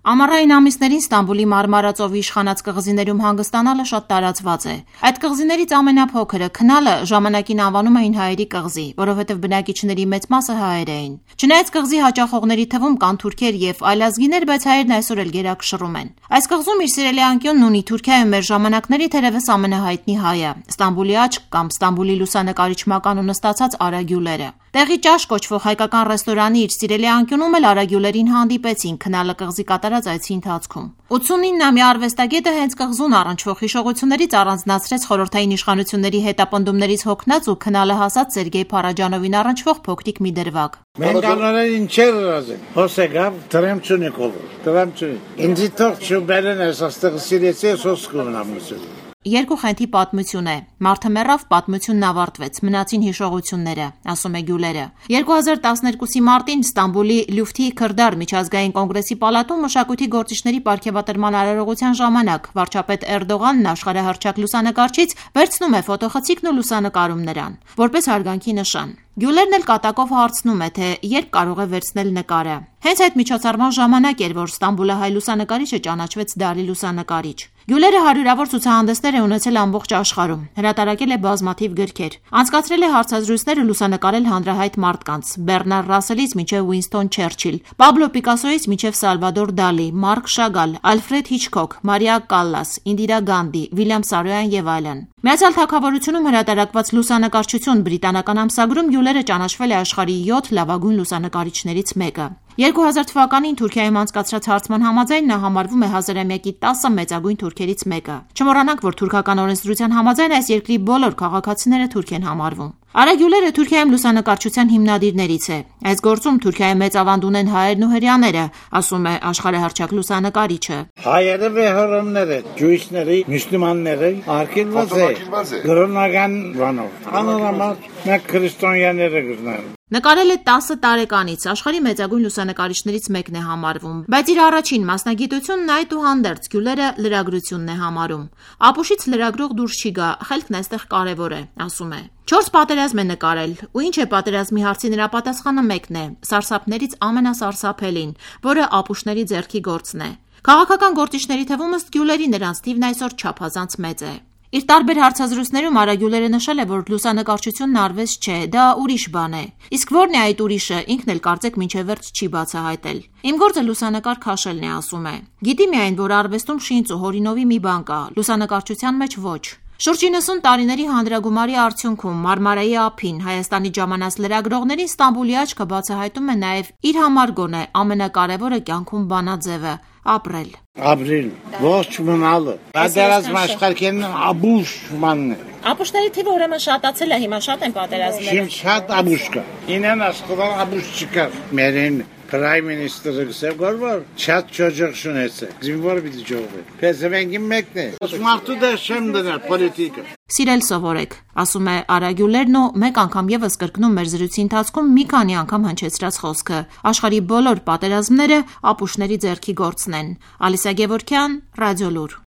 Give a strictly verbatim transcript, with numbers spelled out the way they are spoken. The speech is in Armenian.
Ամառային ամիսներին Ստամբուլի Մարմարածովի իշխանած կղզիներում հանգստանալը շատ տարածված է։ Այդ կղզիներից ամենափոքրը Քնալը ժամանակին անվանում էին հայերի կղզի, որովհետև բնակիչների մեծ մասը հայեր էին։ Չնայած կղզի հաճախողների թվում կան թուրքեր եւ այլազգիներ, բայց հայերն այսօր էլ գերակշռում են։ Այս կղզում իր սիրելի անկյունն ունի Թուրքիայում մեր ժամանակների թերևս ամենահայտնի հայը՝ Ստամբուլի աչք կամ Ստամբուլի լուսանկարիչ մականունը ստացած Արա Գյուլերը։ Տեղի ճաշ կոչվող հայկական ռեստորանի իր սիրելի անկյունում էլ Արա Գյուլերին հանդիպեցին Քնալը կղզի կատարած այցի ընթացքում։ ութսունինամյա արվեստագետը հենց կղզուն առնչվող հիշողություններից առանձնացրեց խորհրդային իշխանությունների հետապնդումներից հոգնած ու Քնալը հասած Սերգեյ Փարաջանովին առնչվող փոքրիկ մի դրվագ։ Մենք անորեն ինչեր ռազեն։ Հոսեգավ Տրեմչունիկով։ Տրեմչունիկ։ Ինձ թող չբերեն այս աստղ սիրեցի սոսկուն ամուսին։ Երկու խենթի պատմություն է։ Մարդը մեռավ, պատմությունն ավարտվեց, մնացին հիշողությունները, ասում է Գյուլերը։ երկու հազար տասներկուսի մարտին Ստամբուլի Լյուֆթի Քրդար միջազգային կոնգրեսի պալատում մշակույթի գործիչների պարգևատրման արարողության ժամանակ վարչապետ Էրդողանն աշխարհահռչակ լուսանկարչից վերցնում է ֆոտոխցիկն ու լուսանկարում նրան, որպես հարգանքի նշան։ Գյուլերն էլ կատակով հարցնում է, թե երբ կարող է վերցնել նկարը։ Հենց այդ միջոցառման ժամանակ էր, որ Ստամբուլահայ լուսանկարիչը ճանաչվեց դարի լուսանկարիչ։ Գյուլերը հարյուրավոր ցուցահանդեսներ է ունեցել ամբողջ աշխարհում, հրատարակել է բազմաթիվ գրքեր, անցկացրել է հարցազրույցներ ու լուսանկարել հանրահայտ մարդկանց՝ Բեռնար Ռասելից մինչև Ուինստոն Չերչիլ, Պաբլո Պիկասոից մինչև Սալվադոր Դալի, Մարկ Շագալ, Ալֆրեդ Հիչքոք, Մարիա Կալլաս, Ինդիրա Գանդի, Վիլյամ Սարոյան եւ այլն։ Միացյալ Թագավորությունում հրատարակված լուսանկարչություն բրիտանական ամսագրում Գյուլերը ճանաչվել է աշխարհի յոթ լավագույն լուսանկարիչներից մեկը։ երկու հազար թվականին Թուրքիայում անցկացրած հարցման համաձայն նա համարվում է հազարամյակի տասը մեծագույն թուրքերից մեկը։ Չմոռանանք, որ թուրքական օրենսդրության համաձայն այս երկրի բոլոր քաղաքացիները թուրք են համարվում։ Արա Գյուլերը Թուրքիայում լուսանկարչության հիմնադիրներից է։ Այս գործում Թուրքիայի մեծ ավանդ ունեն հայերն ու հրեաները, ասում է աշխարհահռչակ լուսանկարիչը։ Հայերը վեհորումները, ջույսները, մուսուլմանները արգելված է։ Գրոնական բանով։ Անորոշ մեկ քրիստոնյաները գտնեն։ Նկարել է տասը տարեկանից, աշխարհի մեծագույն լուսանկարիչներից մեկն է համարվում, բայց իր առաջին մասնագիտությունն այդուհանդերձ Գյուլերը լրագրությունն է համարում։ Ապուշից լրագրող դուրս չի գա, խելքն այստեղ կարևոր է, ասում է։ Չորս պատերազմ է նկարել, ու ինչ է պատերազմի հարցի նրա պատասխանը մեկն է՝ սարսափներից ամենասարսափելին, որը ապուշների ձեռքի գործն է։ Քաղաքական գործիչների թվում ըստ Գյուլերի նրանց թիվն այսօր չափազանց մեծ է։ Իր տարբեր հարցազրույցներում Արա Գյուլերը նշել է, որ լուսանկարչությունն արվեստ չէ, դա ուրիշ բան է։ Իսկ ո՞րն է այդ ուրիշը, ինքն էլ կարծեք մինչև վերջ չի բացահայտել։ Իմ գործը լուսանկար քաշելն է, ասում է։ Գիտի միայն, որ արվեստում շինծ ու հորինովի մի բան կա, լուսանկարչության մեջ ոչ։ Շուրջ իննսուն տարիների հանրագումարի արդյունքում Մարմարայի ափին Հայաստանի ժամանած լրագրողներին Ստամբուլի աչքը բացահայտում է նաև իր համար գոնե ամենակարևորը կյանքում բանաձևը՝ ապրել։ Ապրել, ոչ մնալը։ Պատերազմ աշխարհքեն աբուշ մանն։ Ապուշների թիվը ուրեմն շատացել է, հիմա շատ են պատերազմները։ Շիմ շատ աբուշ կա։ Ինեն աշխարհ աբուշ չկա։ Մերեն Prime Minister-ը գսև գորվար չատ ճոճող շունեցը։ Զինվոր պիտի ճողվի։ Պեսվենգի մեկն է։ Սմարտու դե շեմ դնել պոլիտիկը։ Սիրել սովորեք, ասում է Արա Գյուլերն ու մեկ անգամ եւս կրկնում մեր զրույցի ընթացքում մի քանի անգամ հնչեցրած խոսքը։ Աշխարհի բոլոր պատերազմները ապուշների ձեռքի գործն են։ Ալիսա Գևորգյան, Ռադիոլուր։